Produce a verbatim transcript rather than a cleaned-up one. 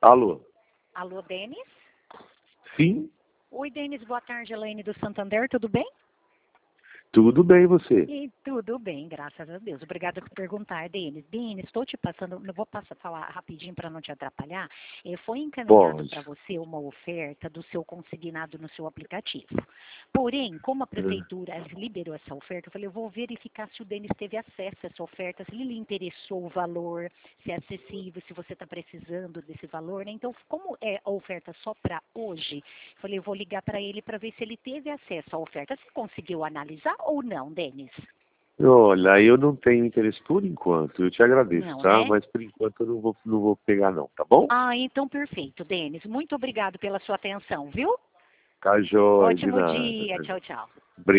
Alô? Alô, Denis? Sim? Oi, Denis, boa tarde, Elaine do Santander, tudo bem? Tudo bem, e você? E tudo bem, graças a Deus. Obrigada por perguntar, Denis. Denis, estou te passando, não vou passar falar rapidinho para não te atrapalhar. Eh, foi encaminhado para você uma oferta do seu consignado no seu aplicativo. Porém, como a prefeitura liberou essa oferta, eu falei, eu vou verificar se o Denis teve acesso a essa oferta, se lhe interessou o valor, se é acessível, se você está precisando desse valor, né? Então, como é a oferta só para hoje, eu falei, eu vou ligar para ele para ver se ele teve acesso à oferta. Você conseguiu analisar ou não, Denis? Olha, eu não tenho interesse por enquanto, eu te agradeço, Não, tá? né? Mas por enquanto eu não vou, não vou pegar não, tá bom? Ah, então perfeito, Denis. Muito obrigado pela sua atenção, viu? Tá jóia, de Ótimo nada. dia. Tá Tchau, jóia. tchau.